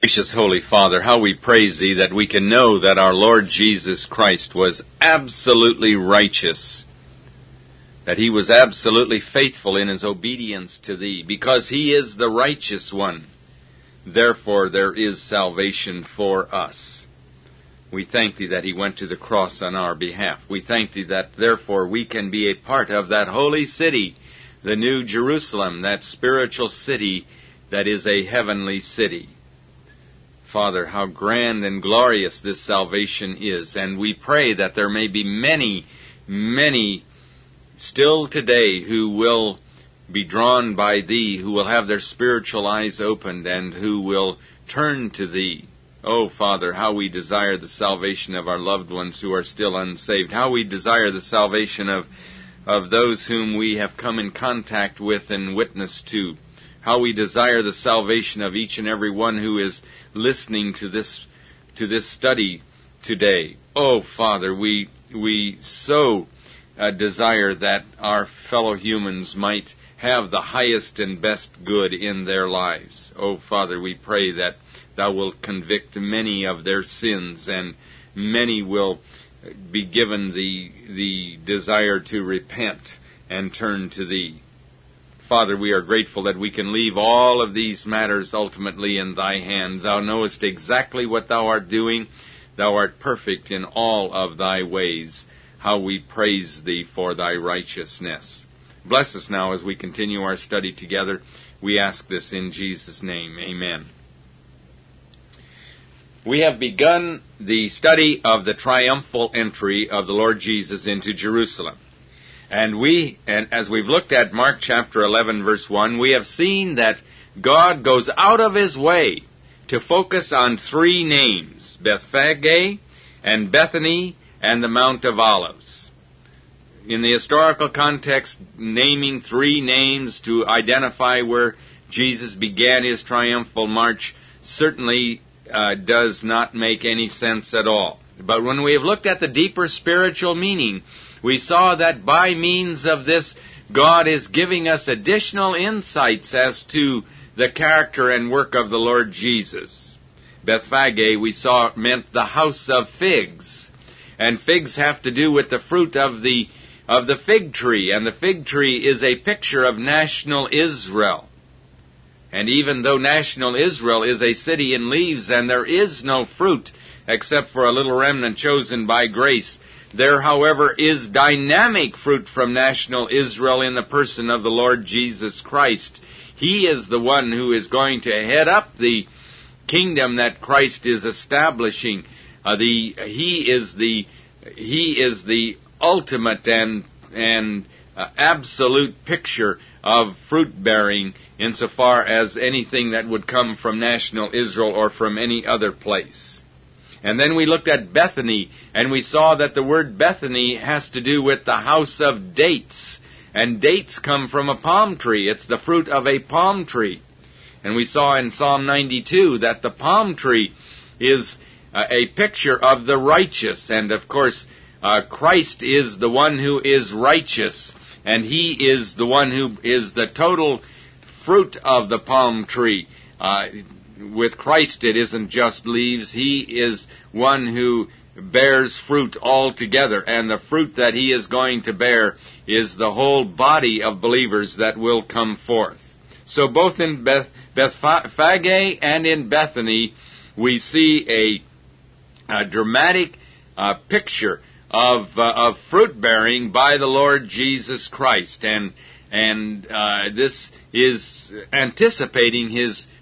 Gracious Holy Father, how we praise Thee that we can know that our Lord Jesus Christ was absolutely righteous, that He was absolutely faithful in His obedience to Thee, because He is the righteous one. Therefore, there is salvation for us. We thank Thee that He went to the cross on our behalf. We thank Thee that, therefore, we can be a part of that holy city, the New Jerusalem, that spiritual city that is a heavenly city. Father, how grand and glorious this salvation is, and we pray that there may be many, many still today who will be drawn by Thee, who will have their spiritual eyes opened, and who will turn to Thee. Oh, Father, how we desire the salvation of our loved ones who are still unsaved, how we desire the salvation of those whom we have come in contact with and witnessed to, how we desire the salvation of each and every one who is listening to this study today. Oh, Father, we so desire that our fellow humans might have the highest and best good in their lives. Oh, Father, we pray that Thou wilt convict many of their sins, and many will be given the desire to repent and turn to Thee. Father, we are grateful that we can leave all of these matters ultimately in Thy hand. Thou knowest exactly what Thou art doing. Thou art perfect in all of Thy ways. How we praise Thee for Thy righteousness. Bless us now as we continue our study together. We ask this in Jesus' name. Amen. We have begun the study of the triumphal entry of the Lord Jesus into Jerusalem. And as we've looked at Mark chapter 11, verse 1, we have seen that God goes out of His way to focus on three names, Bethphage and Bethany and the Mount of Olives. In the historical context, naming three names to identify where Jesus began His triumphal march certainly does not make any sense at all. But when we have looked at the deeper spiritual meaning, we saw that by means of this, God is giving us additional insights as to the character and work of the Lord Jesus. Bethphage, we saw, meant the house of figs. And figs have to do with the fruit of the fig tree. And the fig tree is a picture of national Israel. And even though national Israel is a city in leaves and there is no fruit except for a little remnant chosen by grace, there, however, is dynamic fruit from national Israel in the person of the Lord Jesus Christ. He is the one who is going to head up the kingdom that Christ is establishing. He is the ultimate and absolute picture of fruit-bearing insofar as anything that would come from national Israel or from any other place. And then we looked at Bethany, and we saw that the word Bethany has to do with the house of dates. And dates come from a palm tree. It's the fruit of a palm tree. And we saw in Psalm 92 that the palm tree is a picture of the righteous. And, of course, Christ is the one who is righteous. And He is the one who is the total fruit of the palm tree. With Christ it isn't just leaves. He is one who bears fruit altogether. And the fruit that He is going to bear is the whole body of believers that will come forth. So both in Bethphage and in Bethany we see a dramatic picture of fruit-bearing by the Lord Jesus Christ. And this is anticipating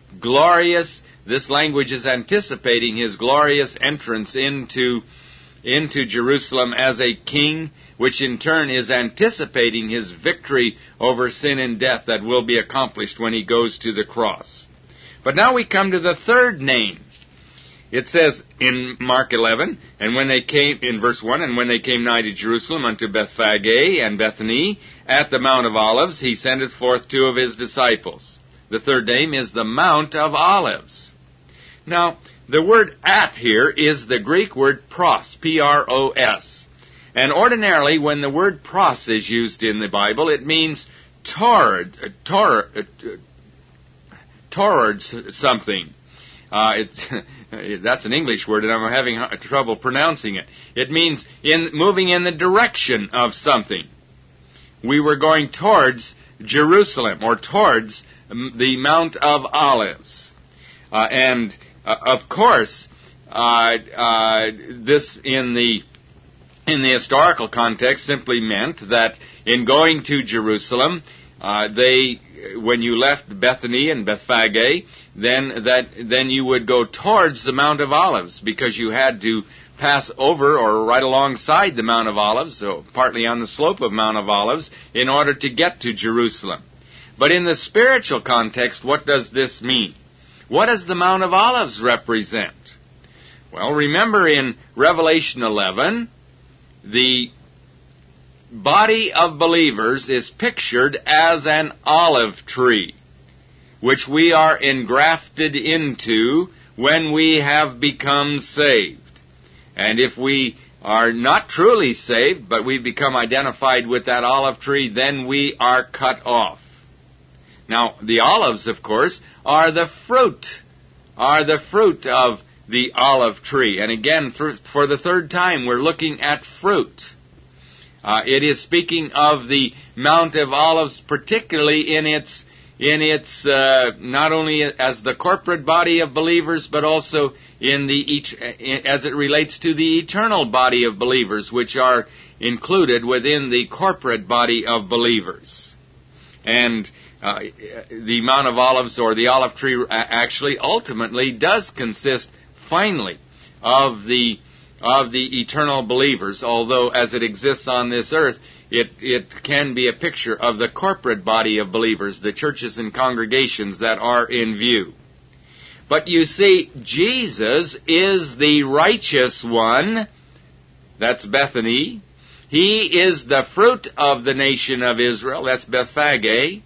this language is anticipating His glorious entrance into Jerusalem as a king, which in turn is anticipating His victory over sin and death that will be accomplished when He goes to the cross. But now we come to the third name. It says in Mark 11, and when they came, in verse 1, and when they came nigh to Jerusalem unto Bethphage and Bethany at the Mount of Olives, He sendeth forth two of His disciples. The third name is the Mount of Olives. Now, the word at here is the Greek word pros, P-R-O-S. And ordinarily, when the word pros is used in the Bible, it means towards something. That's an English word, and I'm having trouble pronouncing it. It means moving in the direction of something. We were going towards Jerusalem, or towards the Mount of Olives. Of course, this in the historical context simply meant that in going to Jerusalem, when you left Bethany and Bethphage, then you would go towards the Mount of Olives, because you had to pass over or right alongside the Mount of Olives, so partly on the slope of Mount of Olives, in order to get to Jerusalem. But in the spiritual context, what does this mean? What does the Mount of Olives represent? Well, remember in Revelation 11, the body of believers is pictured as an olive tree, which we are engrafted into when we have become saved. And if we are not truly saved, but we become identified with that olive tree, then we are cut off. Now, the olives, of course, are the fruit of the olive tree. And again, for the third time, we're looking at fruit. It is speaking of the Mount of Olives, particularly in its not only as the corporate body of believers, but also as it relates to the eternal body of believers, which are included within the corporate body of believers. And the Mount of Olives, or the olive tree, actually ultimately does consist finally of the eternal believers, although as it exists on this earth, it can be a picture of the corporate body of believers, the churches and congregations that are in view. But you see, Jesus is the righteous one. That's Bethany. He is the fruit of the nation of Israel. That's Bethphage.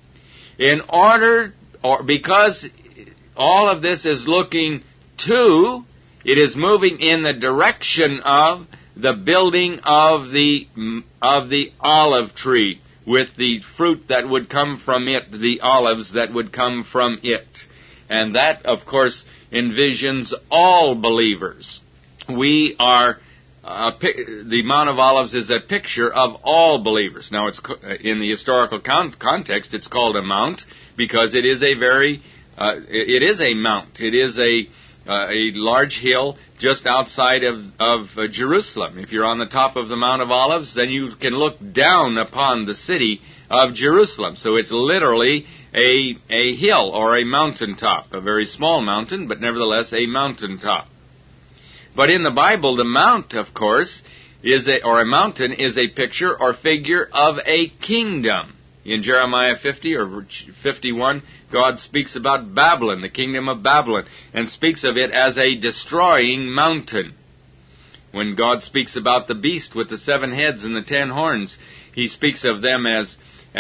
Because all of this is looking to, it is moving in the direction of the building of the olive tree, with the fruit that would come from it, the olives that would come from it. And that, of course, envisions all believers. We are, the Mount of Olives is a picture of all believers. Now, it's in the historical context, it's called a mount because it is it is a mount. It is a large hill just outside of Jerusalem. If you're on the top of the Mount of Olives, then you can look down upon the city of Jerusalem. So it's literally a hill or a mountaintop, a very small mountain, but nevertheless a mountaintop. But in the Bible, the mount, of course, a mountain is a picture or figure of a kingdom. In Jeremiah 50 or 51, God speaks about Babylon, the kingdom of Babylon, and speaks of it as a destroying mountain. When God speaks about the beast with the 7 heads and the 10 horns, He speaks of them as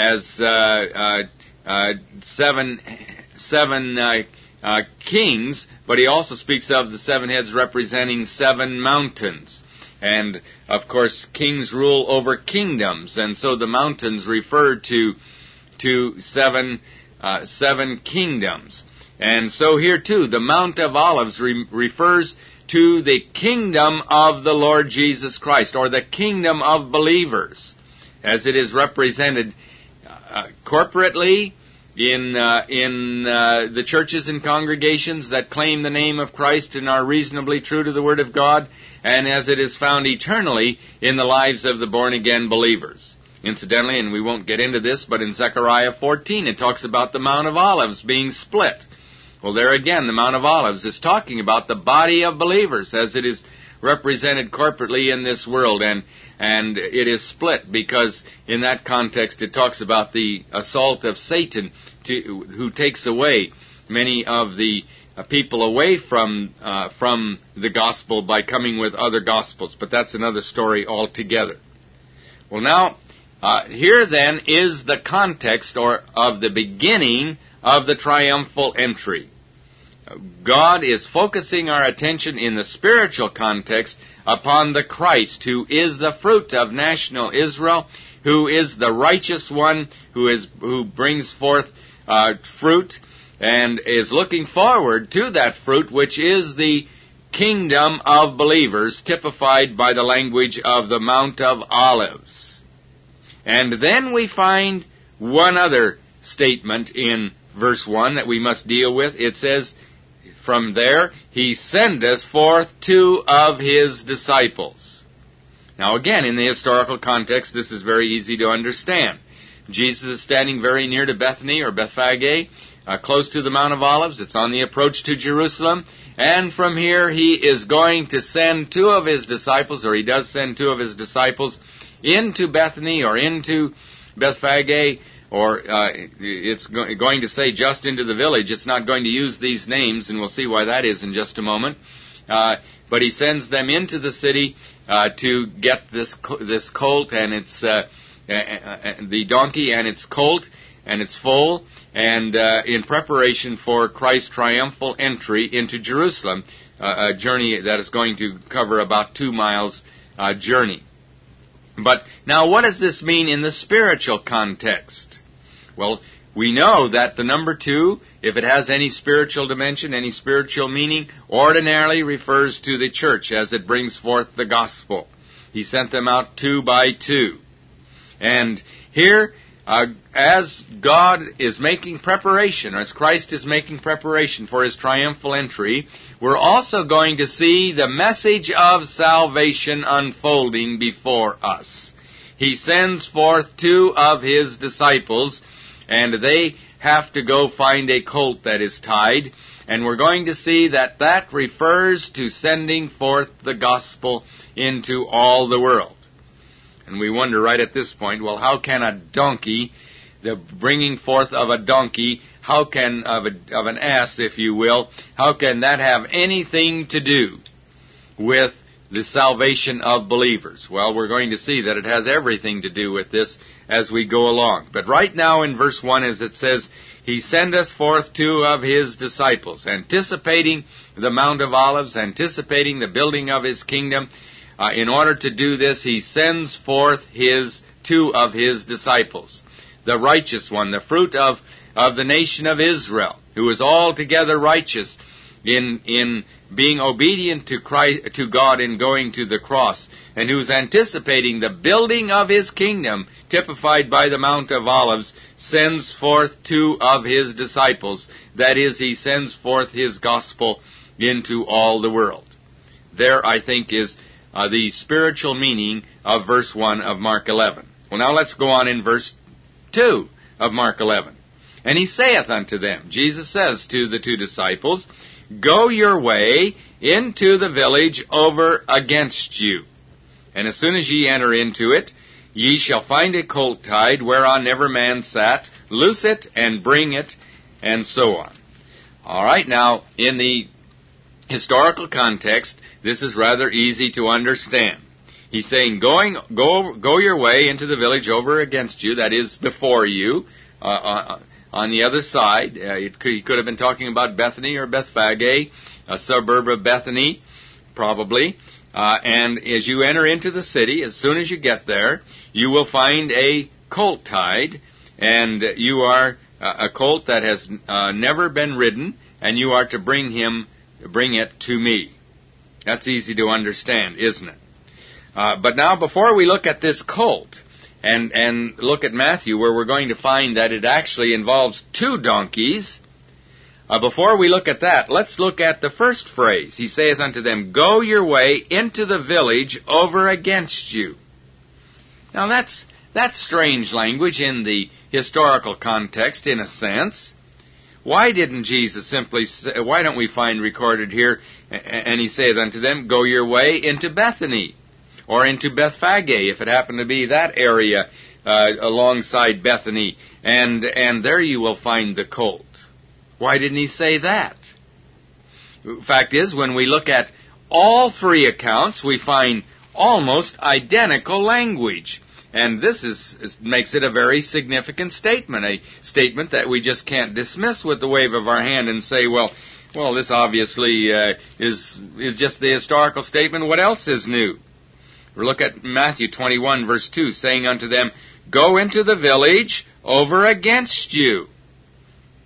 seven kings, but He also speaks of the 7 heads representing 7 mountains. And, of course, kings rule over kingdoms, and so the mountains refer to seven kingdoms. And so here, too, the Mount of Olives refers to the kingdom of the Lord Jesus Christ, or the kingdom of believers, as it is represented corporately in the churches and congregations that claim the name of Christ and are reasonably true to the Word of God, and as it is found eternally in the lives of the born-again believers. Incidentally, and we won't get into this, but in Zechariah 14 it talks about the Mount of Olives being split. Well, there again, the Mount of Olives is talking about the body of believers as it is represented corporately in this world, and it is split because in that context it talks about the assault of Satan who takes away many of the people away from the gospel by coming with other gospels. But that's another story altogether. Well, now, here then is the context of the beginning of the triumphal entry. God is focusing our attention in the spiritual context upon the Christ, who is the fruit of national Israel, who is the righteous one, who brings forth fruit, and is looking forward to that fruit, which is the kingdom of believers, typified by the language of the Mount of Olives. And then we find one other statement in verse 1 that we must deal with. It says, from there, He sendeth forth 2 of His disciples. Now again, in the historical context, this is very easy to understand. Jesus is standing very near to Bethany or Bethphage, close to the Mount of Olives. It's on the approach to Jerusalem. And from here, He is going to send 2 of His disciples, or He does send 2 of His disciples, into Bethany or into Bethphage, or it's going to say just into the village. It's not going to use these names, and we'll see why that is in just a moment. But He sends them into the city to get this colt and its the donkey and its colt and its foal, and in preparation for Christ's triumphal entry into Jerusalem, a journey that is going to cover about 2 miles journey. But now what does this mean in the spiritual context? Well, we know that the number 2, if it has any spiritual dimension, any spiritual meaning, ordinarily refers to the church as it brings forth the gospel. He sent them out 2 by 2. And here, as God is making preparation, or as Christ is making preparation for His triumphal entry, we're also going to see the message of salvation unfolding before us. He sends forth 2 of His disciples, and they have to go find a colt that is tied, and we're going to see that that refers to sending forth the gospel into all the world. And we wonder right at this point, well, how can a donkey, the bringing forth of a donkey, how can, of an ass, if you will, how can that have anything to do with the salvation of believers? Well, we're going to see that it has everything to do with this as we go along. But right now in verse 1, as it says, He sendeth forth 2 of His disciples, anticipating the Mount of Olives, anticipating the building of His kingdom. In order to do this, He sends forth 2 of His disciples. The righteous one, the fruit of the nation of Israel, who is altogether righteous in being obedient to Christ, to God in going to the cross, and who's anticipating the building of His kingdom, typified by the Mount of Olives, sends forth 2 of His disciples. That is, He sends forth His gospel into all the world. There, I think, is the spiritual meaning of verse 1 of Mark 11. Well, now let's go on in verse 2 of Mark 11. And He saith unto them, Jesus says to the 2 disciples, Go your way into the village over against you. And as soon as ye enter into it, ye shall find a colt tied, whereon never man sat. Loose it and bring it, and so on. All right, now, in the historical context, this is rather easy to understand. He's saying, go your way into the village over against you, that is, before you, on the other side. He could have been talking about Bethany or Bethphage, a suburb of Bethany, probably. And as you enter into the city, as soon as you get there, you will find a colt tied, and you are a colt that has never been ridden, and you are to bring it to me. That's easy to understand, isn't it? But now, before we look at this colt and look at Matthew, where we're going to find that it actually involves 2 donkeys, before we look at that, let's look at the first phrase. He saith unto them, Go your way into the village over against you. Now that's strange language in the historical context, in a sense. Why didn't Jesus simply say, why don't we find recorded here, and He saith unto them, Go your way into Bethany, or into Bethphage, if it happened to be that area alongside Bethany, and there you will find the colt. Why didn't He say that? The fact is, when we look at all 3 accounts, we find almost identical language. And this makes it a very significant statement, a statement that we just can't dismiss with the wave of our hand and say, well, this obviously is just the historical statement. What else is new? We look at Matthew 21, verse 2, saying unto them, Go into the village over against you.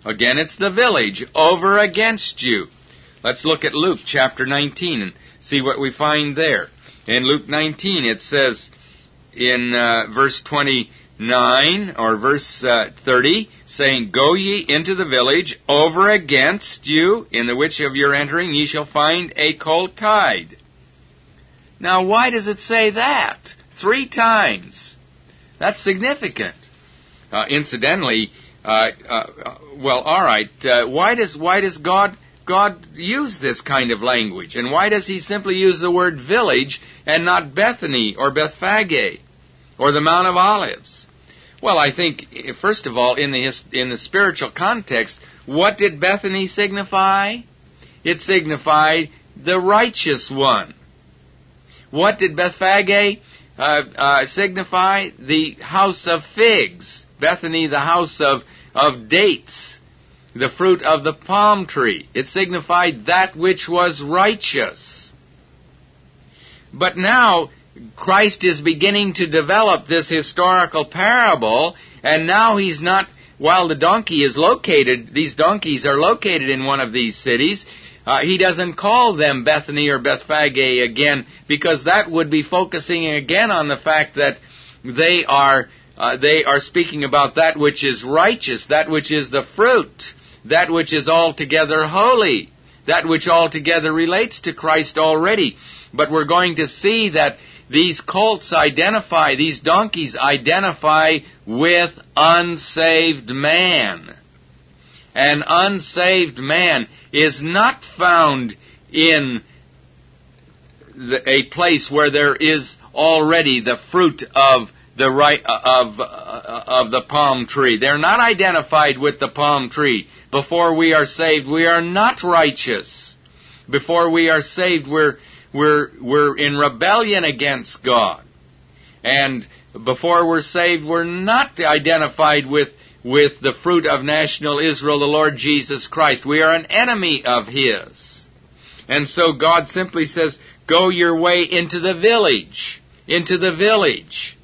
Again, it's the village over against you. Let's look at Luke chapter 19 and see what we find there. In Luke 19, it says in verse 29 or verse 30, saying, Go ye into the village over against you, in the which of your entering ye shall find a colt tied. Now, why does it say that? 3 times. That's significant. Incidentally, well, all right. Why does God use this kind of language? And why does He simply use the word village and not Bethany or Bethphage or the Mount of Olives? Well, I think, first of all, in the spiritual context, what did Bethany signify? It signified the righteous one. What did Bethphage signify? The house of figs. Bethany, the house of dates, the fruit of the palm tree. It signified that which was righteous. But now, Christ is beginning to develop this historical parable, and now He's not, while the donkey is located, these donkeys are located in one of these cities, He doesn't call them Bethany or Bethphage again, because that would be focusing again on the fact that they are speaking about that which is righteous, that which is the fruit, that which is altogether holy, that which altogether relates to Christ already. But we're going to see that these these donkeys identify with unsaved man. An unsaved man is not found in a place where there is already the fruit of the palm tree. They're not identified with the palm tree. Before we are saved, we are not righteous. Before we are saved, we're in rebellion against God. And before we're saved, we're not identified with the fruit of national Israel, the Lord Jesus Christ. We are an enemy of His. And so God simply says, go your way into the village. Into the village.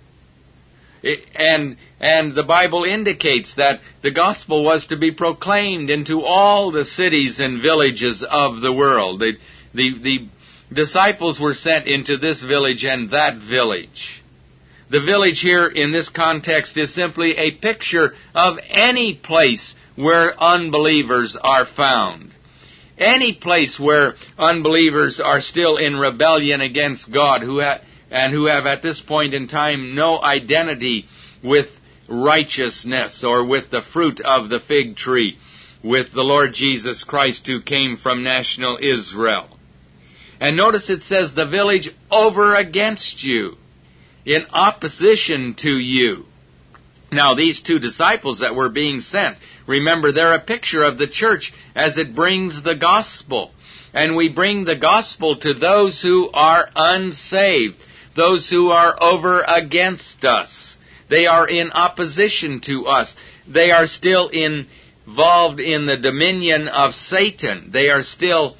And the Bible indicates that the gospel was to be proclaimed into all the cities and villages of the world. The disciples were sent into this village and that village. The village here in this context is simply a picture of any place where unbelievers are found. Any place where unbelievers are still in rebellion against God, who have at this point in time no identity with righteousness or with the fruit of the fig tree, with the Lord Jesus Christ who came from national Israel. And notice it says the village over against you, in opposition to you. Now, these 2 disciples that were being sent, remember, they're a picture of the church as it brings the gospel. And we bring the gospel to those who are unsaved, those who are over against us. They are in opposition to us. They are still involved in the dominion of Satan. They are still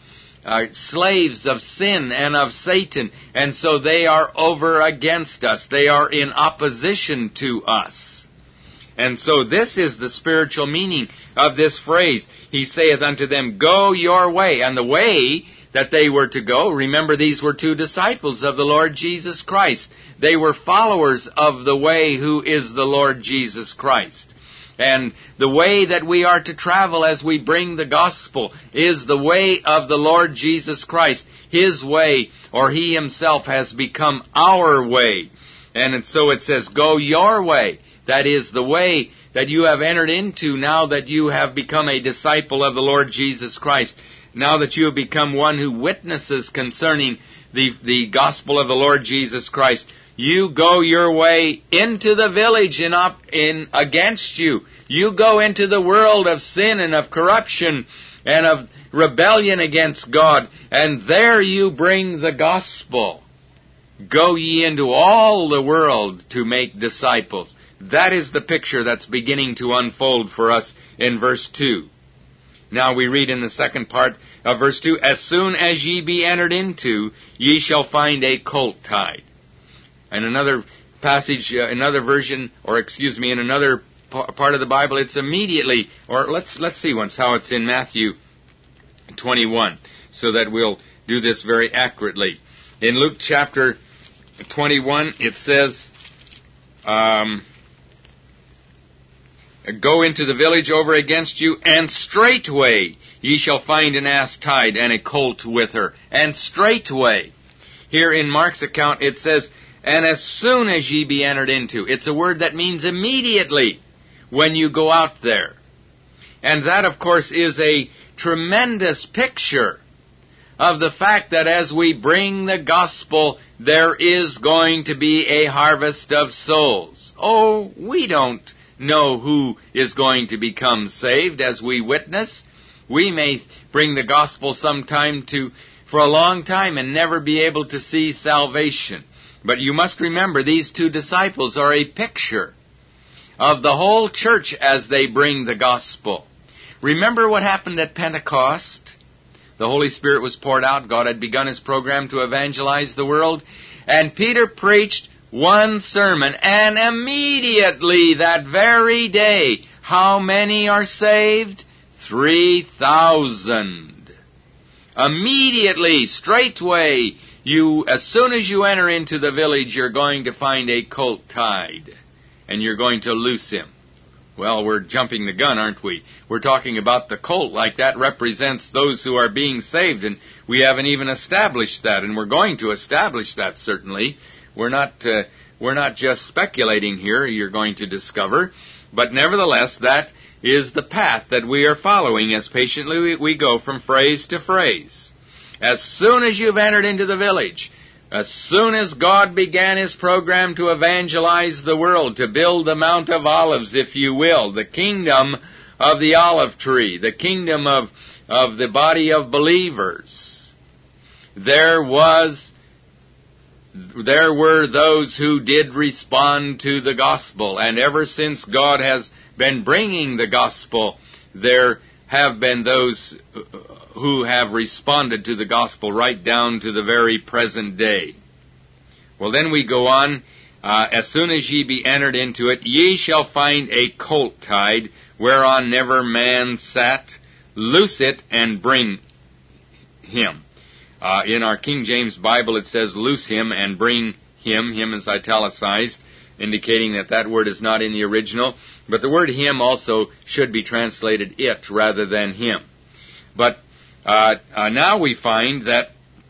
slaves of sin and of Satan, and so they are over against us. They are in opposition to us. And so this is the spiritual meaning of this phrase. He saith unto them, Go your way. And the way that they were to go, remember, these were 2 disciples of the Lord Jesus Christ. They were followers of the way, who is the Lord Jesus Christ. And the way that we are to travel as we bring the gospel is the way of the Lord Jesus Christ. His way, or He Himself, has become our way. And so it says, go your way. That is the way that you have entered into now that you have become a disciple of the Lord Jesus Christ. Now that you have become one who witnesses concerning the gospel of the Lord Jesus Christ. You go your way into the village in against you. You go into the world of sin and of corruption and of rebellion against God, and there you bring the gospel. Go ye into all the world to make disciples. That is the picture that's beginning to unfold for us in verse 2. Now we read in the second part of verse 2, As soon as ye be entered into, ye shall find a colt tied. And another passage, in another part of the Bible, it's immediately, or let's see once how it's in Matthew 21, so that we'll do this very accurately. In Luke chapter 21, it says, go into the village over against you, and straightway ye shall find an ass tied, and a colt with her. And straightway. Here in Mark's account it says, and as soon as ye be entered into. It's a word that means immediately when you go out there. And that, of course, is a tremendous picture of the fact that as we bring the gospel, there is going to be a harvest of souls. Oh, we don't know who is going to become saved as we witness. We may bring the gospel sometime for a long time and never be able to see salvation. But you must remember, these two disciples are a picture of the whole church as they bring the gospel. Remember what happened at Pentecost? The Holy Spirit was poured out. God had begun His program to evangelize the world. And Peter preached one sermon, and immediately that very day, how many are saved? 3,000. Immediately, straightway, as soon as you enter into the village, you're going to find a colt tied, and you're going to loose him. Well, we're jumping the gun, aren't we? We're talking about the colt like that represents those who are being saved, and we haven't even established that, and we're going to establish that certainly. We're not just speculating here, you're going to discover, but nevertheless, that is the path that we are following as patiently we go from phrase to phrase. As soon as you've entered into the village, as soon as God began His program to evangelize the world, to build the Mount of Olives, if you will, the kingdom of the olive tree, the kingdom of the body of believers, there were those who did respond to the gospel. And ever since God has been bringing the gospel, there have been those who have responded to the gospel right down to the very present day. Well, then we go on. As soon as ye be entered into it, ye shall find a colt tied, whereon never man sat. Loose it and bring him. In our King James Bible it says, loose him and bring him. Him is italicized, indicating that word is not in the original. But the word him also should be translated it rather than him. But now we find that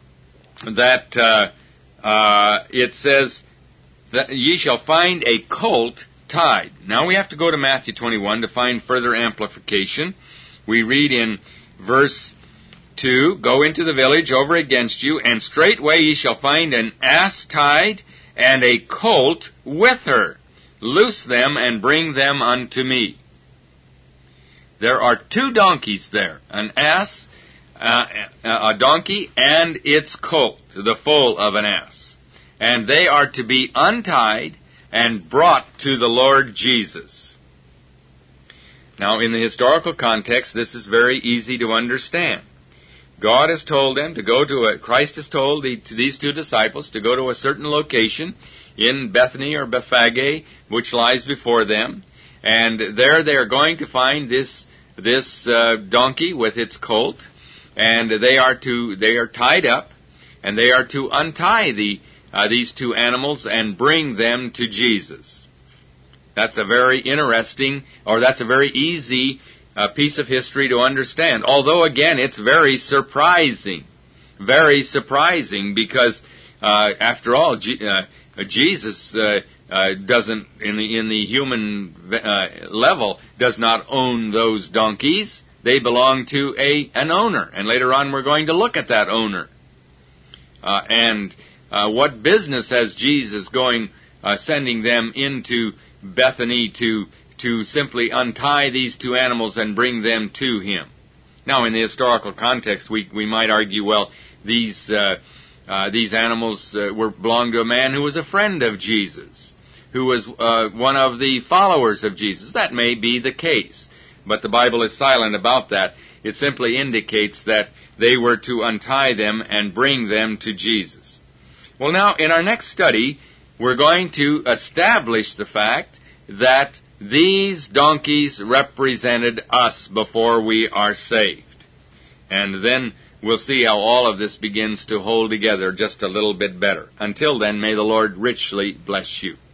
it says that ye shall find a colt tied. Now we have to go to Matthew 21 to find further amplification. We read in verse 2, go into the village over against you, and straightway ye shall find an ass tied, and a colt with her. Loose them and bring them unto me. There are two donkeys there, an ass, a donkey, and its colt, the foal of an ass. And they are to be untied and brought to the Lord Jesus. Now, in the historical context, this is very easy to understand. God has told them to go Christ has told these two disciples to go to a certain location in Bethany or Bethphage, which lies before them. And there they are going to find this donkey with its colt, and they are tied up, and they are to untie these two animals and bring them to Jesus. That's a very interesting, or that's a very easy piece of history to understand. Although, again, it's very surprising because, after all, Jesus doesn't, in the human level, does not own those donkeys. They belong to an owner, and later on we're going to look at that owner. What business has Jesus sending them into Bethany to simply untie these two animals and bring them to Him? Now, in the historical context, we might argue, well, these animals belonged to a man who was a friend of Jesus, who was one of the followers of Jesus. That may be the case, but the Bible is silent about that. It simply indicates that they were to untie them and bring them to Jesus. Well, now, in our next study, we're going to establish the fact that these donkeys represented us before we are saved. And then we'll see how all of this begins to hold together just a little bit better. Until then, may the Lord richly bless you.